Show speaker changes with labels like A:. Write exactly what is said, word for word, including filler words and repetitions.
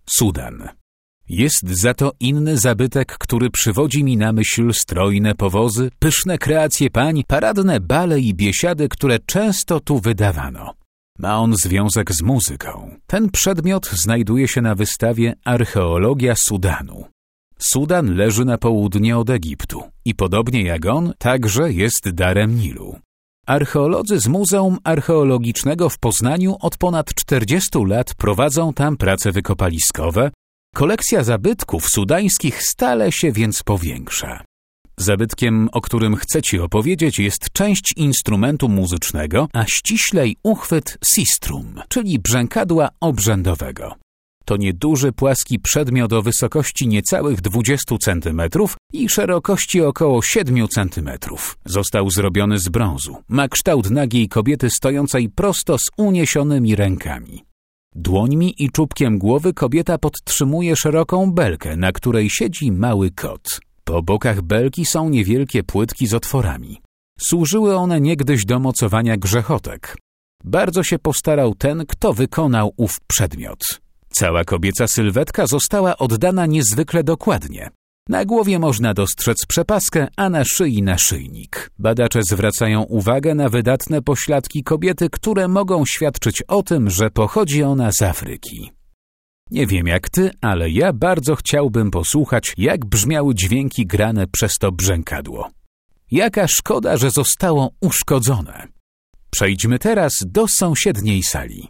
A: Sudan. Jest za to inny zabytek, który przywodzi mi na myśl strojne powozy, pyszne kreacje pań, paradne bale i biesiady, które często tu wydawano. Ma on związek z muzyką. Ten przedmiot znajduje się na wystawie Archeologia Sudanu. Sudan leży na południe od Egiptu i podobnie jak on, także jest darem Nilu. Archeolodzy z Muzeum Archeologicznego w Poznaniu od ponad czterdziestu lat prowadzą tam prace wykopaliskowe. Kolekcja zabytków sudańskich stale się więc powiększa. Zabytkiem, o którym chcę Ci opowiedzieć, jest część instrumentu muzycznego, a ściślej uchwyt sistrum, czyli brzękadła obrzędowego. To nieduży, płaski przedmiot o wysokości niecałych dwudziestu centymetrów i szerokości około siedmiu centymetrów. Został zrobiony z brązu. Ma kształt nagiej kobiety stojącej prosto z uniesionymi rękami. Dłońmi i czubkiem głowy kobieta podtrzymuje szeroką belkę, na której siedzi mały kot. Po bokach belki są niewielkie płytki z otworami. Służyły one niegdyś do mocowania grzechotek. Bardzo się postarał ten, kto wykonał ów przedmiot. Cała kobieca sylwetka została oddana niezwykle dokładnie. Na głowie można dostrzec przepaskę, a na szyi naszyjnik. Badacze zwracają uwagę na wydatne pośladki kobiety, które mogą świadczyć o tym, że pochodzi ona z Afryki. Nie wiem jak ty, ale ja bardzo chciałbym posłuchać, jak brzmiały dźwięki grane przez to brzękadło. Jaka szkoda, że zostało uszkodzone. Przejdźmy teraz do sąsiedniej sali.